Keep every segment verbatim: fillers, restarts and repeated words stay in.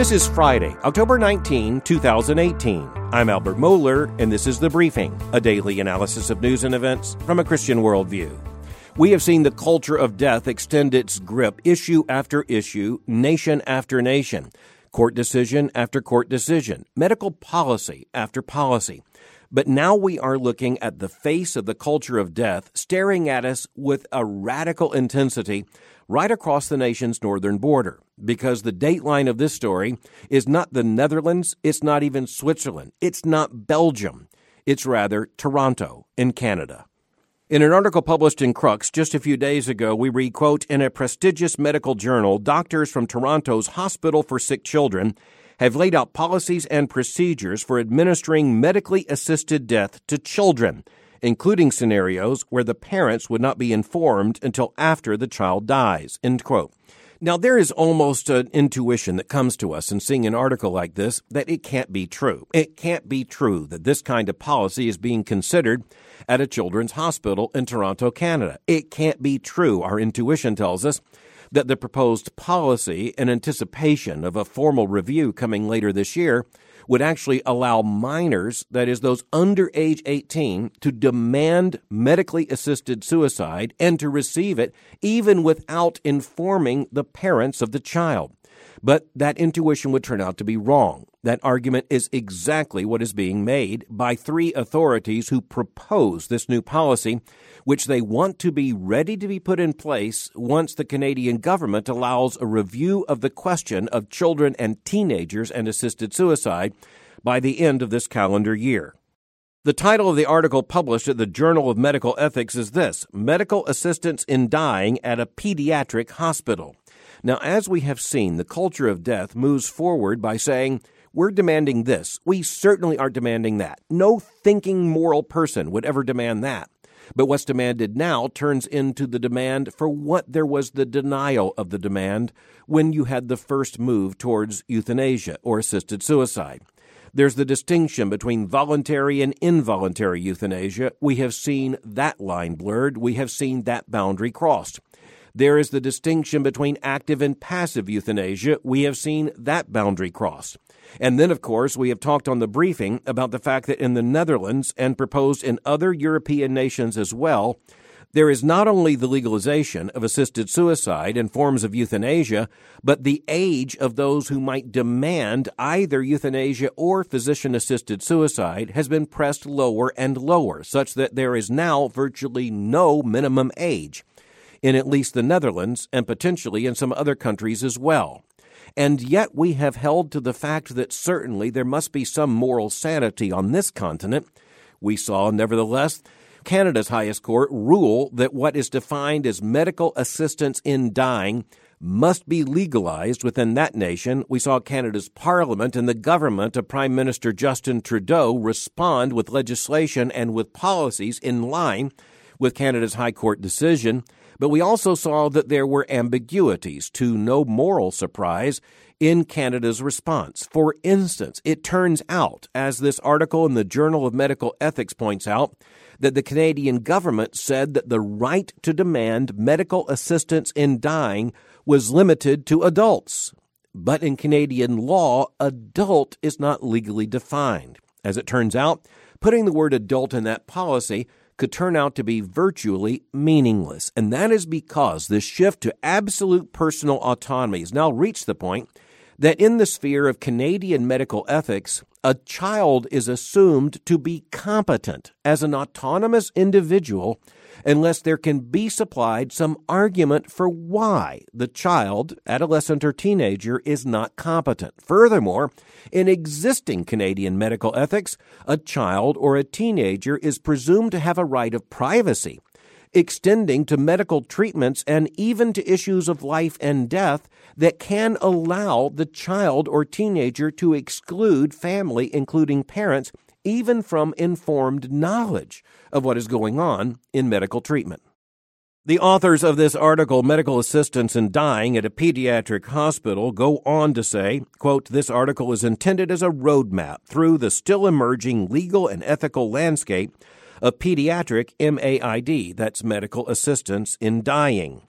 This is Friday, October nineteenth, twenty eighteen. I'm Albert Mohler, and this is The Briefing, a daily analysis of news and events from a Christian worldview. We have seen the culture of death extend its grip issue after issue, nation after nation, court decision after court decision, medical policy after policy. But now we are looking at the face of the culture of death staring at us with a radical intensity right across the nation's northern border, because the dateline of this story is not the Netherlands, it's not even Switzerland, it's not Belgium, it's rather Toronto in Canada. In an article published in Crux just a few days ago, we read, quote, in a prestigious medical journal, doctors from Toronto's Hospital for Sick Children have laid out policies and procedures for administering medically assisted death to children, including scenarios where the parents would not be informed until after the child dies, end quote. Now, there is almost an intuition that comes to us in seeing an article like this that it can't be true. It can't be true that this kind of policy is being considered at a children's hospital in Toronto, Canada. It can't be true, our intuition tells us, that the proposed policy, in anticipation of a formal review coming later this year, would actually allow minors, that is, those under age eighteen, to demand medically assisted suicide and to receive it even without informing the parents of the child. But that intuition would turn out to be wrong. That argument is exactly what is being made by three authorities who propose this new policy, which they want to be ready to be put in place once the Canadian government allows a review of the question of children and teenagers and assisted suicide by the end of this calendar year. The title of the article published at the Journal of Medical Ethics is this: Medical Assistance in Dying at a Pediatric Hospital. Now, as we have seen, the culture of death moves forward by saying, we're demanding this. We certainly aren't demanding that. No thinking moral person would ever demand that. But what's demanded now turns into the demand for what there was the denial of the demand when you had the first move towards euthanasia or assisted suicide. There's the distinction between voluntary and involuntary euthanasia. We have seen that line blurred. We have seen that boundary crossed. There is the distinction between active and passive euthanasia. We have seen that boundary crossed. And then, of course, we have talked on the briefing about the fact that in the Netherlands and proposed in other European nations as well, there is not only the legalization of assisted suicide and forms of euthanasia, but the age of those who might demand either euthanasia or physician-assisted suicide has been pressed lower and lower, such that there is now virtually no minimum age in at least the Netherlands and potentially in some other countries as well. And yet we have held to the fact that certainly there must be some moral sanity on this continent. We saw, nevertheless, Canada's highest court rule that what is defined as medical assistance in dying must be legalized within that nation. We saw Canada's Parliament and the government of Prime Minister Justin Trudeau respond with legislation and with policies in line with Canada's High Court decision. But we also saw that there were ambiguities, to no moral surprise, in Canada's response. For instance, it turns out, as this article in the Journal of Medical Ethics points out, that the Canadian government said that the right to demand medical assistance in dying was limited to adults. But in Canadian law, adult is not legally defined. As it turns out, putting the word adult in that policy could turn out to be virtually meaningless. And that is because this shift to absolute personal autonomy has now reached the point that in the sphere of Canadian medical ethics, a child is assumed to be competent as an autonomous individual unless there can be supplied some argument for why the child, adolescent, or teenager is not competent. Furthermore, in existing Canadian medical ethics, a child or a teenager is presumed to have a right of privacy, extending to medical treatments and even to issues of life and death that can allow the child or teenager to exclude family, including parents, even from informed knowledge of what is going on in medical treatment. The authors of this article, Medical Assistance in Dying at a Pediatric Hospital, go on to say, quote, this article is intended as a roadmap through the still emerging legal and ethical landscape of pediatric M A I D, that's medical assistance in dying.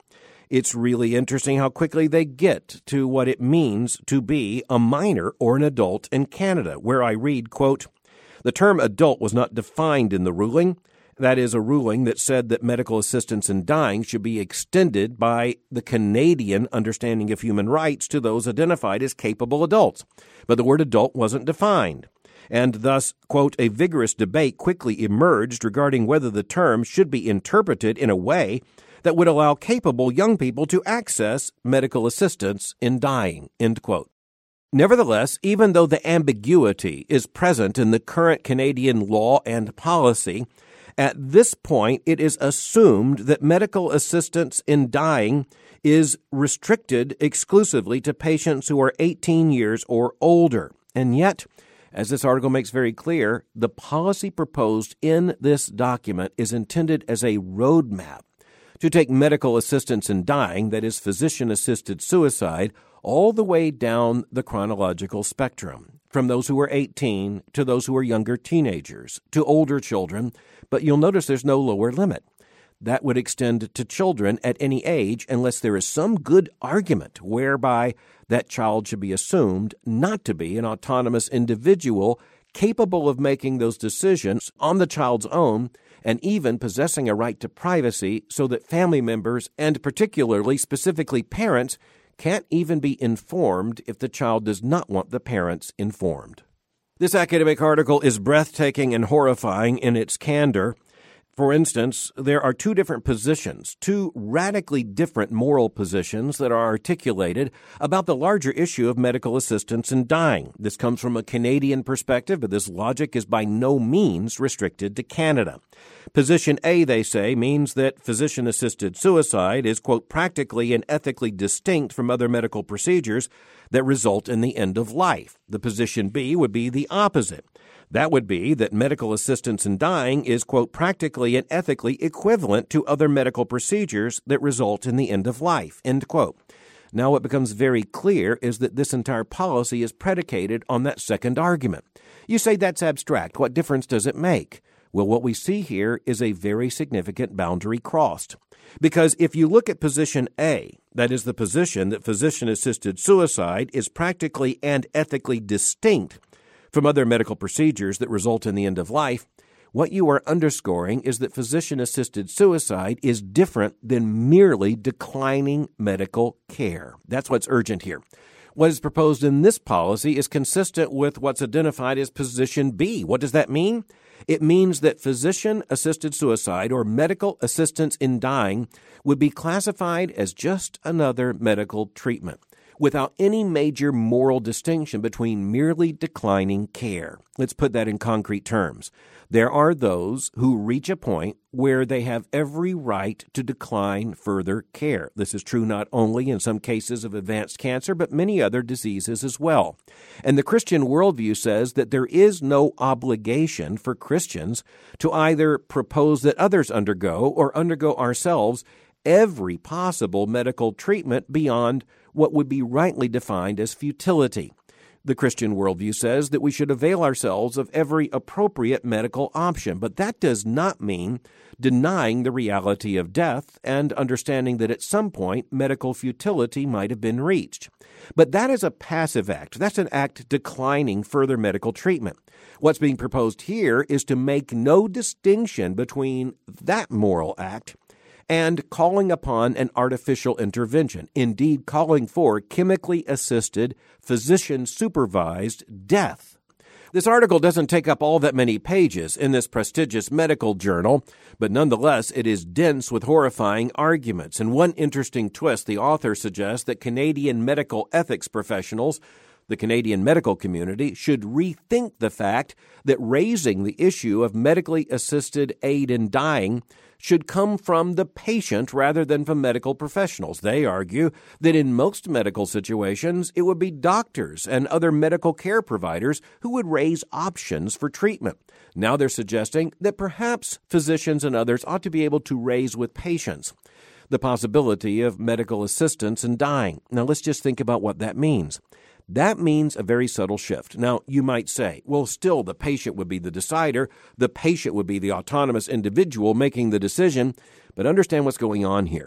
It's really interesting how quickly they get to what it means to be a minor or an adult in Canada, where I read, quote, "The term adult was not defined in the ruling. That is a ruling that said that medical assistance in dying should be extended by the Canadian understanding of human rights to those identified as capable adults. But the word adult wasn't defined. And thus, quote, a vigorous debate quickly emerged regarding whether the term should be interpreted in a way that would allow capable young people to access medical assistance in dying," end quote. Nevertheless, even though the ambiguity is present in the current Canadian law and policy, at this point it is assumed that medical assistance in dying is restricted exclusively to patients who are eighteen years or older. And yet, as this article makes very clear, the policy proposed in this document is intended as a roadmap to take medical assistance in dying, that is physician-assisted suicide, all the way down the chronological spectrum, from those who are eighteen to those who are younger teenagers, to older children, but you'll notice there's no lower limit. That would extend to children at any age unless there is some good argument whereby that child should be assumed not to be an autonomous individual capable of making those decisions on the child's own and even possessing a right to privacy so that family members, and particularly specifically parents, can't even be informed if the child does not want the parents informed. This academic article is breathtaking and horrifying in its candor. For instance, there are two different positions, two radically different moral positions that are articulated about the larger issue of medical assistance in dying. This comes from a Canadian perspective, but this logic is by no means restricted to Canada. Position A, they say, means that physician-assisted suicide is, quote, practically and ethically distinct from other medical procedures that result in the end of life. The position B would be the opposite. That would be that medical assistance in dying is, quote, practically and ethically equivalent to other medical procedures that result in the end of life, end quote. Now what becomes very clear is that this entire policy is predicated on that second argument. You say that's abstract. What difference does it make? Well, what we see here is a very significant boundary crossed. Because if you look at position A, that is the position that physician-assisted suicide is practically and ethically distinct from other medical procedures that result in the end of life, what you are underscoring is that physician-assisted suicide is different than merely declining medical care. That's what's urgent here. What is proposed in this policy is consistent with what's identified as position B. What does that mean? It means that physician-assisted suicide or medical assistance in dying would be classified as just another medical treatment, without any major moral distinction between merely declining care. Let's put that in concrete terms. There are those who reach a point where they have every right to decline further care. This is true not only in some cases of advanced cancer, but many other diseases as well. And the Christian worldview says that there is no obligation for Christians to either propose that others undergo or undergo ourselves every possible medical treatment beyond what would be rightly defined as futility. The Christian worldview says that we should avail ourselves of every appropriate medical option, but that does not mean denying the reality of death and understanding that at some point medical futility might have been reached. But that is a passive act. That's an act declining further medical treatment. What's being proposed here is to make no distinction between that moral act and calling upon an artificial intervention, indeed calling for chemically assisted, physician-supervised death. This article doesn't take up all that many pages in this prestigious medical journal, but nonetheless it is dense with horrifying arguments. And one interesting twist, the author suggests that Canadian medical ethics professionals, the Canadian medical community, should rethink the fact that raising the issue of medically assisted aid in dying should come from the patient rather than from medical professionals. They argue that in most medical situations, it would be doctors and other medical care providers who would raise options for treatment. Now they're suggesting that perhaps physicians and others ought to be able to raise with patients the possibility of medical assistance in dying. Now let's just think about what that means. That means a very subtle shift. Now, you might say, well, still the patient would be the decider. The patient would be the autonomous individual making the decision. But understand what's going on here.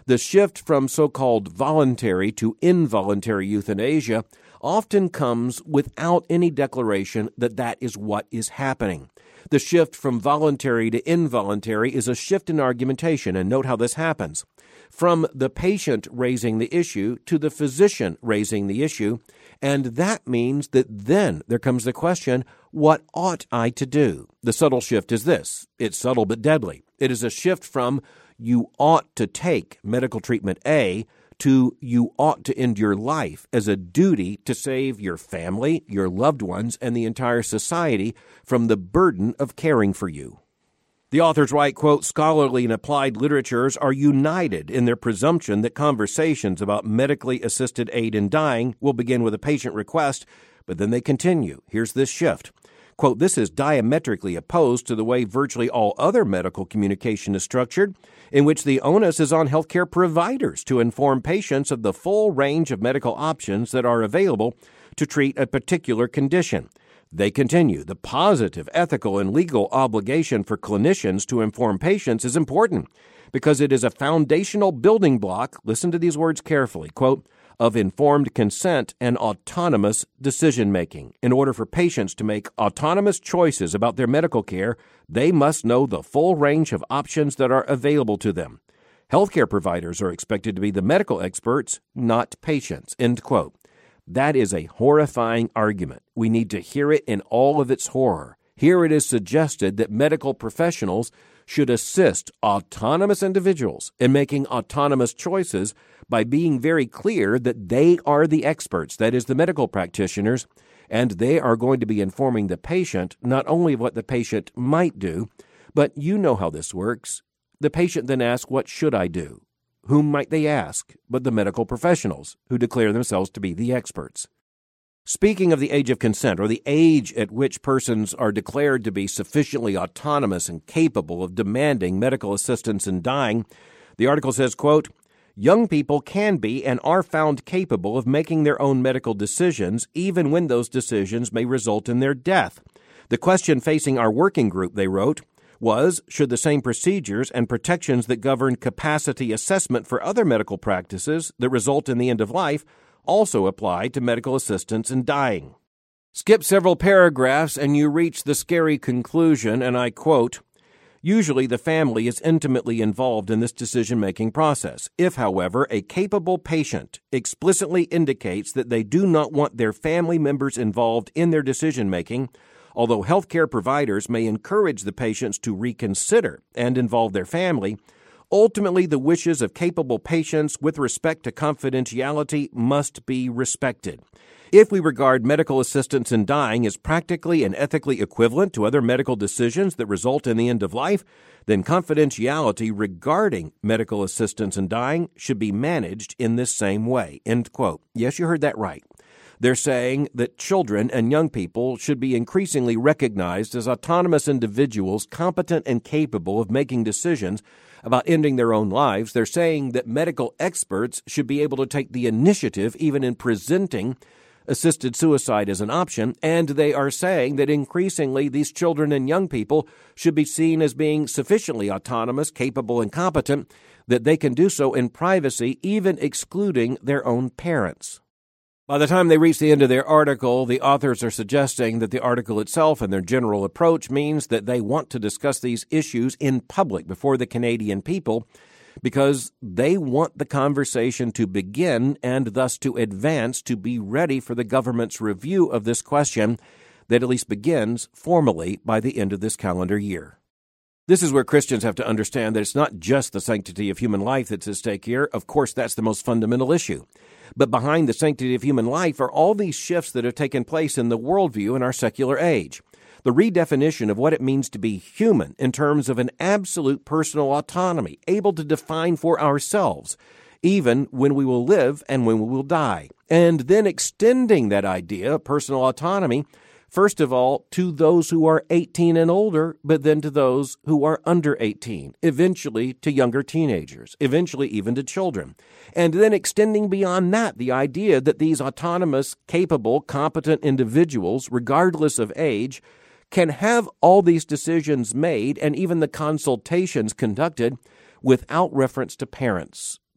The shift from so-called voluntary to involuntary euthanasia often comes without any declaration that that is what is happening. The shift from voluntary to involuntary is a shift in argumentation, and note how this happens. From the patient raising the issue to the physician raising the issue, and that means that then there comes the question, what ought I to do? The subtle shift is this. It's subtle but deadly. It is a shift from you ought to take medical treatment A to you ought to end your life as a duty to save your family, your loved ones, and the entire society from the burden of caring for you. The authors write, quote, scholarly and applied literatures are united in their presumption that conversations about medically assisted aid in dying will begin with a patient request, but then they continue. Here's this shift. Quote, this is diametrically opposed to the way virtually all other medical communication is structured, in which the onus is on healthcare providers to inform patients of the full range of medical options that are available to treat a particular condition. They continue, the positive, ethical, and legal obligation for clinicians to inform patients is important because it is a foundational building block, listen to these words carefully, quote, of informed consent and autonomous decision-making. In order for patients to make autonomous choices about their medical care, they must know the full range of options that are available to them. Healthcare providers are expected to be the medical experts, not patients, end quote. That is a horrifying argument. We need to hear it in all of its horror. Here it is suggested that medical professionals should assist autonomous individuals in making autonomous choices by being very clear that they are the experts, that is, the medical practitioners, and they are going to be informing the patient not only of what the patient might do, but you know how this works. The patient then asks, what should I do? Whom might they ask but the medical professionals, who declare themselves to be the experts? Speaking of the age of consent, or the age at which persons are declared to be sufficiently autonomous and capable of demanding medical assistance in dying, the article says, quote, young people can be and are found capable of making their own medical decisions, even when those decisions may result in their death. The question facing our working group, they wrote, was, should the same procedures and protections that govern capacity assessment for other medical practices that result in the end of life also apply to medical assistance in dying? Skip several paragraphs and you reach the scary conclusion, and I quote, usually the family is intimately involved in this decision-making process. If, however, a capable patient explicitly indicates that they do not want their family members involved in their decision-making, although healthcare providers may encourage the patients to reconsider and involve their family, ultimately the wishes of capable patients with respect to confidentiality must be respected. If we regard medical assistance in dying as practically and ethically equivalent to other medical decisions that result in the end of life, then confidentiality regarding medical assistance in dying should be managed in this same way. End quote. Yes, you heard that right. They're saying that children and young people should be increasingly recognized as autonomous individuals competent and capable of making decisions about ending their own lives. They're saying that medical experts should be able to take the initiative even in presenting assisted suicide as an option, and they are saying that increasingly these children and young people should be seen as being sufficiently autonomous, capable, and competent that they can do so in privacy, even excluding their own parents. By the time they reach the end of their article, the authors are suggesting that the article itself and their general approach means that they want to discuss these issues in public before the Canadian people because they want the conversation to begin and thus to advance to be ready for the government's review of this question that at least begins formally by the end of this calendar year. This is where Christians have to understand that it's not just the sanctity of human life that's at stake here. Of course, that's the most fundamental issue. But behind the sanctity of human life are all these shifts that have taken place in the worldview in our secular age. The redefinition of what it means to be human in terms of an absolute personal autonomy, able to define for ourselves, even when we will live and when we will die. And then extending that idea of personal autonomy, first of all, to those who are eighteen and older, but then to those who are under eighteen, eventually to younger teenagers, eventually even to children. And then extending beyond that, the idea that these autonomous, capable, competent individuals, regardless of age, can have all these decisions made and even the consultations conducted without reference to parents.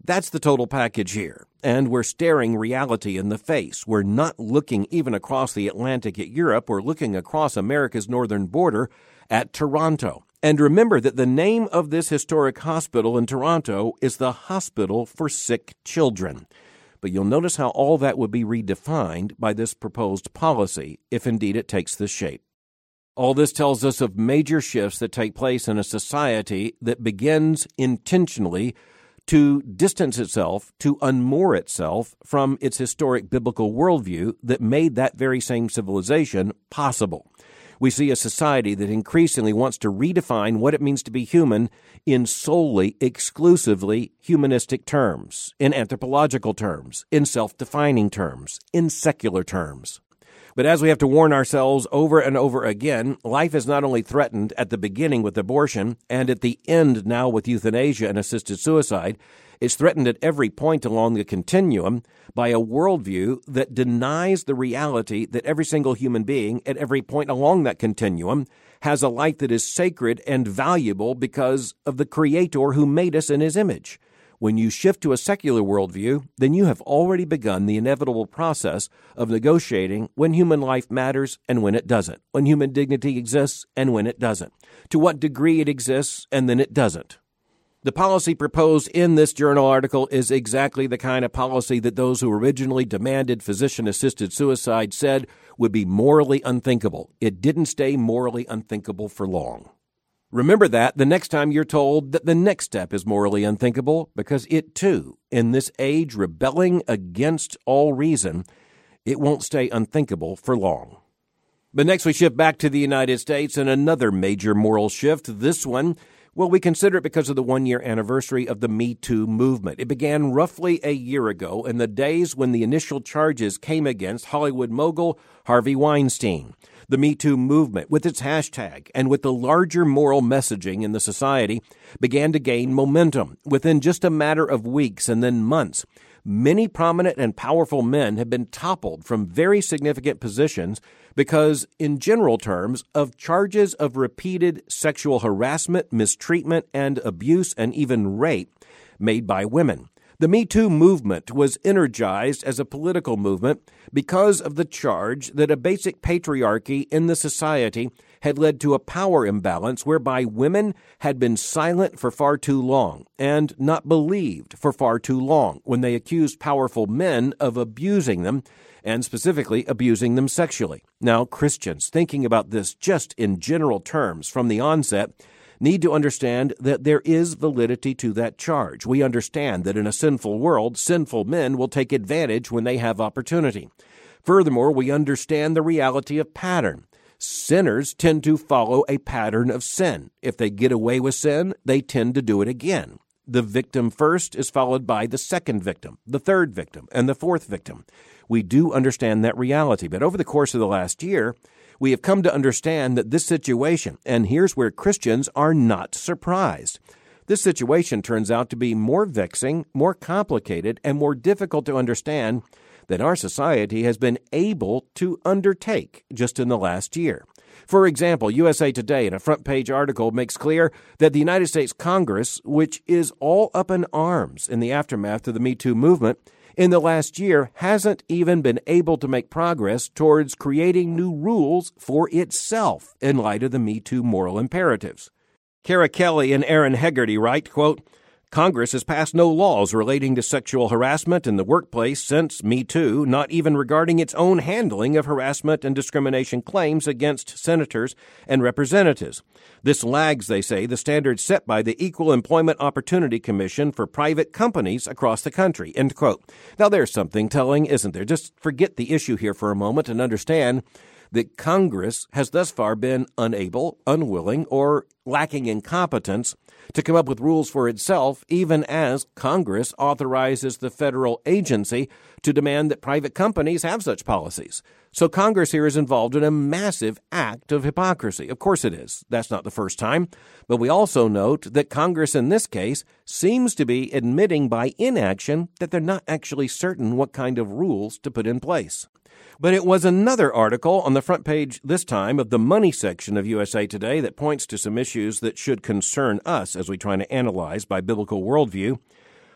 That's the total package here. And we're staring reality in the face. We're not looking even across the Atlantic at Europe. We're looking across America's northern border at Toronto. And remember that the name of this historic hospital in Toronto is the Hospital for Sick Children. But you'll notice how all that would be redefined by this proposed policy, if indeed it takes this shape. All this tells us of major shifts that take place in a society that begins intentionally to distance itself, to unmoor itself from its historic biblical worldview that made that very same civilization possible. We see a society that increasingly wants to redefine what it means to be human in solely, exclusively humanistic terms, in anthropological terms, in self-defining terms, in secular terms. But as we have to warn ourselves over and over again, life is not only threatened at the beginning with abortion and at the end now with euthanasia and assisted suicide, it's threatened at every point along the continuum by a worldview that denies the reality that every single human being at every point along that continuum has a life that is sacred and valuable because of the Creator who made us in His image. When you shift to a secular worldview, then you have already begun the inevitable process of negotiating when human life matters and when it doesn't, when human dignity exists and when it doesn't, to what degree it exists and then it doesn't. The policy proposed in this journal article is exactly the kind of policy that those who originally demanded physician-assisted suicide said would be morally unthinkable. It didn't stay morally unthinkable for long. Remember that the next time you're told that the next step is morally unthinkable, because it too, in this age rebelling against all reason, it won't stay unthinkable for long. But next we shift back to the United States and another major moral shift, this one, well, we consider it because of the one-year anniversary of the Me Too movement. It began roughly a year ago in the days when the initial charges came against Hollywood mogul Harvey Weinstein. The Me Too movement, with its hashtag and with the larger moral messaging in the society, began to gain momentum. Within just a matter of weeks and then months, many prominent and powerful men have been toppled from very significant positions because, in general terms, of charges of repeated sexual harassment, mistreatment, and abuse, and even rape made by women. The Me Too movement was energized as a political movement because of the charge that a basic patriarchy in the society had led to a power imbalance whereby women had been silent for far too long and not believed for far too long when they accused powerful men of abusing them, and specifically abusing them sexually. Now, Christians, thinking about this just in general terms from the onset, need to understand that there is validity to that charge. We understand that in a sinful world, sinful men will take advantage when they have opportunity. Furthermore, we understand the reality of pattern. Sinners tend to follow a pattern of sin. If they get away with sin, they tend to do it again. The victim first is followed by the second victim, the third victim, and the fourth victim. We do understand that reality, but over the course of the last year, we have come to understand that this situation, and here's where Christians are not surprised, this situation turns out to be more vexing, more complicated, and more difficult to understand than our society has been able to undertake just in the last year. For example, U S A Today, in a front-page article, makes clear that the United States Congress, which is all up in arms in the aftermath of the Me Too movement, in the last year hasn't even been able to make progress towards creating new rules for itself in light of the Me Too moral imperatives. Kara Kelly and Aaron Hegarty write, quote, Congress has passed no laws relating to sexual harassment in the workplace since Me Too, not even regarding its own handling of harassment and discrimination claims against senators and representatives. This lags, they say, the standards set by the Equal Employment Opportunity Commission for private companies across the country, end quote. Now, there's something telling, isn't there? Just forget the issue here for a moment and understand that Congress has thus far been unable, unwilling, or lacking in competence to come up with rules for itself, even as Congress authorizes the federal agency to demand that private companies have such policies. So Congress here is involved in a massive act of hypocrisy. Of course it is. That's not the first time. But we also note that Congress in this case seems to be admitting by inaction that they're not actually certain what kind of rules to put in place. But it was another article on the front page this time of the money section of U S A Today that points to some issues that should concern us as we try to analyze by biblical worldview.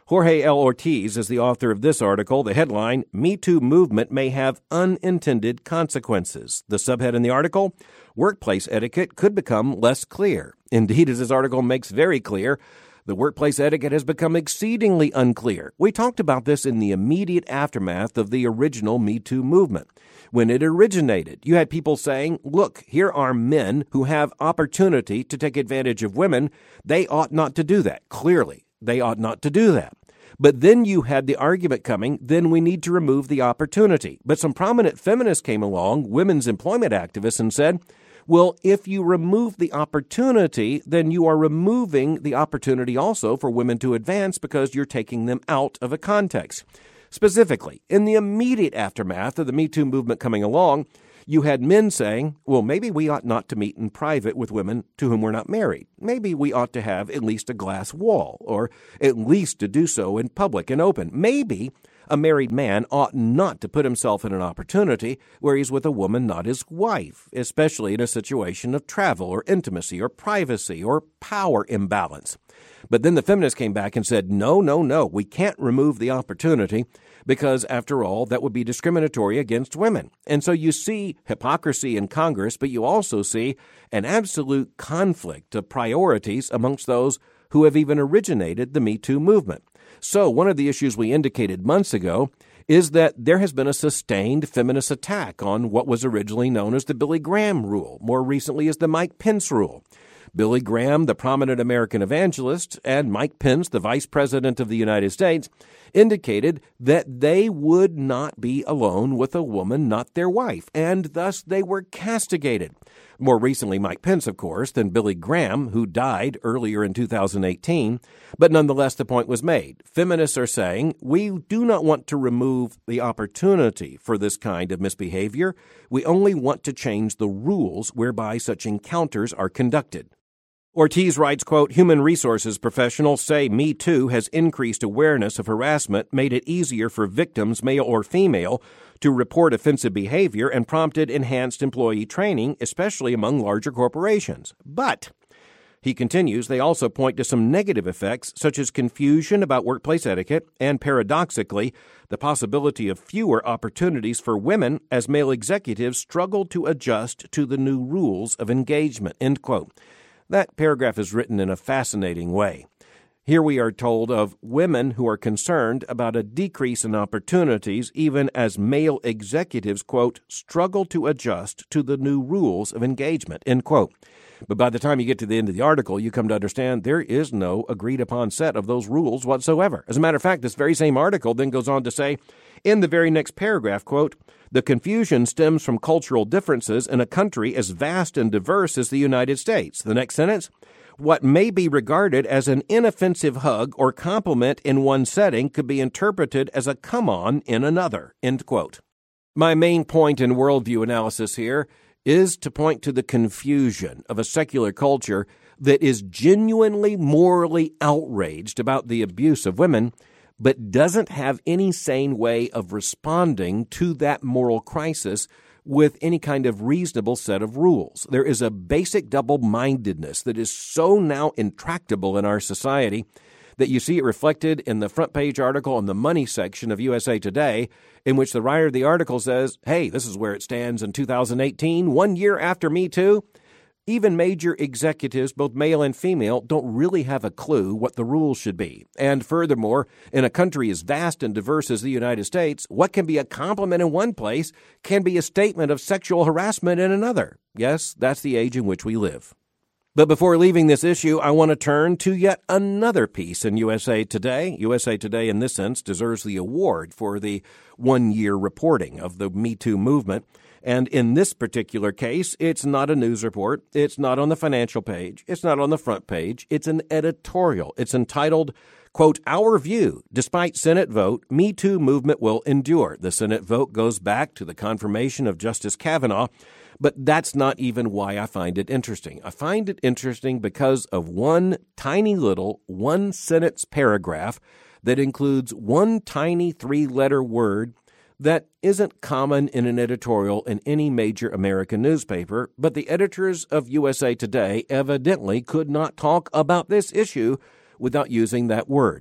Jorge L. Ortiz is the author of this article. The headline, Me Too Movement May Have Unintended Consequences. The subhead in the article, Workplace Etiquette Could Become Less Clear. Indeed, as this article makes very clear, the workplace etiquette has become exceedingly unclear. We talked about this in the immediate aftermath of the original Me Too movement. When it originated, you had people saying, look, here are men who have opportunity to take advantage of women. They ought not to do that. Clearly, they ought not to do that. But then you had the argument coming, then we need to remove the opportunity. But some prominent feminists came along, women's employment activists, and said, well, if you remove the opportunity, then you are removing the opportunity also for women to advance because you're taking them out of a context. Specifically, in the immediate aftermath of the Me Too movement coming along, you had men saying, well, maybe we ought not to meet in private with women to whom we're not married. Maybe we ought to have at least a glass wall, or at least to do so in public and open. Maybe a married man ought not to put himself in an opportunity where he's with a woman not his wife, especially in a situation of travel or intimacy or privacy or power imbalance. But then the feminists came back and said, no, no, no, we can't remove the opportunity because, after all, that would be discriminatory against women. And so you see hypocrisy in Congress, but you also see an absolute conflict of priorities amongst those who have even originated the Me Too movement. So one of the issues we indicated months ago is that there has been a sustained feminist attack on what was originally known as the Billy Graham rule, more recently as the Mike Pence rule. Billy Graham, the prominent American evangelist, and Mike Pence, the vice president of the United States, indicated that they would not be alone with a woman not their wife, and thus they were castigated. More recently, Mike Pence, of course, than Billy Graham, who died earlier in two thousand eighteen. But nonetheless, the point was made. Feminists are saying, we do not want to remove the opportunity for this kind of misbehavior. We only want to change the rules whereby such encounters are conducted. Ortiz writes, quote, human resources professionals say Me Too has increased awareness of harassment, made it easier for victims, male or female, to report offensive behavior, and prompted enhanced employee training, especially among larger corporations. But, he continues, they also point to some negative effects, such as confusion about workplace etiquette and, paradoxically, the possibility of fewer opportunities for women as male executives struggle to adjust to the new rules of engagement, end quote. That paragraph is written in a fascinating way. Here we are told of women who are concerned about a decrease in opportunities even as male executives, quote, struggle to adjust to the new rules of engagement, end quote. But by the time you get to the end of the article, you come to understand there is no agreed-upon set of those rules whatsoever. As a matter of fact, this very same article then goes on to say, in the very next paragraph, quote, the confusion stems from cultural differences in a country as vast and diverse as the United States. The next sentence, what may be regarded as an inoffensive hug or compliment in one setting could be interpreted as a come-on in another, end quote. My main point in worldview analysis here is to point to the confusion of a secular culture that is genuinely morally outraged about the abuse of women, but doesn't have any sane way of responding to that moral crisis with any kind of reasonable set of rules. There is a basic double-mindedness that is so now intractable in our society that you see it reflected in the front page article in the money section of U S A Today, in which the writer of the article says, hey, this is where it stands in two thousand eighteen, one year after Me Too. Even major executives, both male and female, don't really have a clue what the rules should be. And furthermore, in a country as vast and diverse as the United States, what can be a compliment in one place can be a statement of sexual harassment in another. Yes, that's the age in which we live. But before leaving this issue, I want to turn to yet another piece in U S A Today. U S A Today, in this sense, deserves the award for the one-year reporting of the Me Too movement. And in this particular case, it's not a news report. It's not on the financial page. It's not on the front page. It's an editorial. It's entitled, quote, Our View, Despite Senate Vote, Me Too Movement Will Endure. The Senate vote goes back to the confirmation of Justice Kavanaugh, but that's not even why I find it interesting. I find it interesting because of one tiny little one-sentence paragraph that includes one tiny three-letter word that isn't common in an editorial in any major American newspaper, but the editors of U S A Today evidently could not talk about this issue without using that word.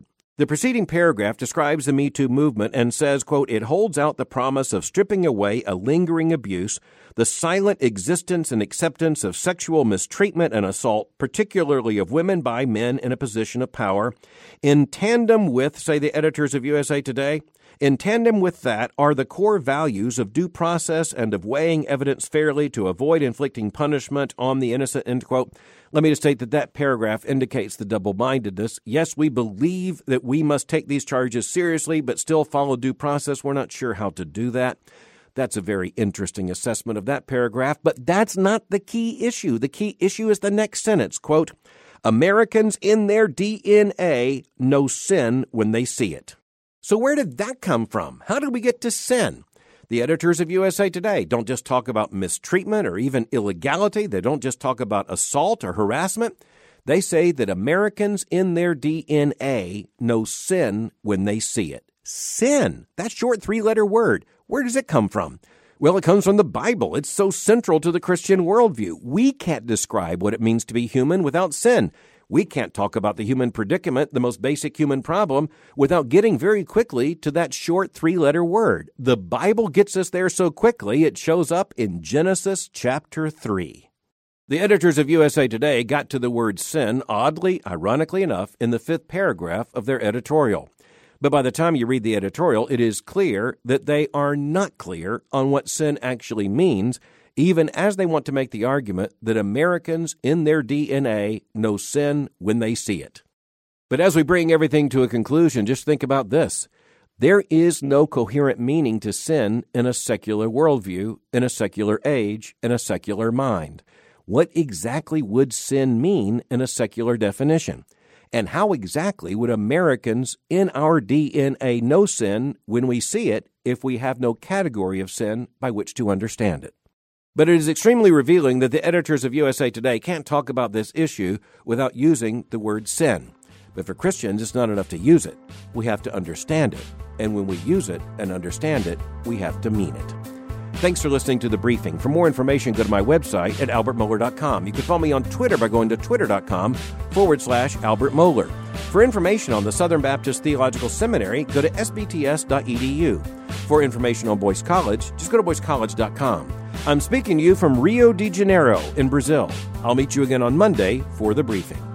The preceding paragraph describes the Me Too movement and says, quote, it holds out the promise of stripping away a lingering abuse, the silent existence and acceptance of sexual mistreatment and assault, particularly of women by men in a position of power, in tandem with, say the editors of U S A Today, in tandem with that are the core values of due process and of weighing evidence fairly to avoid inflicting punishment on the innocent, end quote. Let me just state that that paragraph indicates the double-mindedness. Yes, we believe that we must take these charges seriously, but still follow due process. We're not sure how to do that. That's a very interesting assessment of that paragraph, but that's not the key issue. The key issue is the next sentence, quote, Americans in their D N A know sin when they see it. So where did that come from? How did we get to sin? The editors of U S A Today don't just talk about mistreatment or even illegality. They don't just talk about assault or harassment. They say that Americans in their D N A know sin when they see it. Sin, that short three-letter word, where does it come from? Well, it comes from the Bible. It's so central to the Christian worldview. We can't describe what it means to be human without sin. We can't talk about the human predicament, the most basic human problem, without getting very quickly to that short three-letter word. The Bible gets us there so quickly, it shows up in Genesis chapter three. The editors of U S A Today got to the word sin, oddly, ironically enough, in the fifth paragraph of their editorial. But by the time you read the editorial, it is clear that they are not clear on what sin actually means, even as they want to make the argument that Americans in their D N A know sin when they see it. But as we bring everything to a conclusion, just think about this. There is no coherent meaning to sin in a secular worldview, in a secular age, in a secular mind. What exactly would sin mean in a secular definition? And how exactly would Americans in our D N A know sin when we see it if we have no category of sin by which to understand it? But it is extremely revealing that the editors of U S A Today can't talk about this issue without using the word sin. But for Christians, it's not enough to use it. We have to understand it. And when we use it and understand it, we have to mean it. Thanks for listening to The Briefing. For more information, go to my website at albert mohler dot com. You can follow me on Twitter by going to twitter.com forward slash Albert Mohler. For information on the Southern Baptist Theological Seminary, go to s b t s dot e d u. For information on Boyce College, just go to boyce college dot com. I'm speaking to you from Rio de Janeiro in Brazil. I'll meet you again on Monday for The Briefing.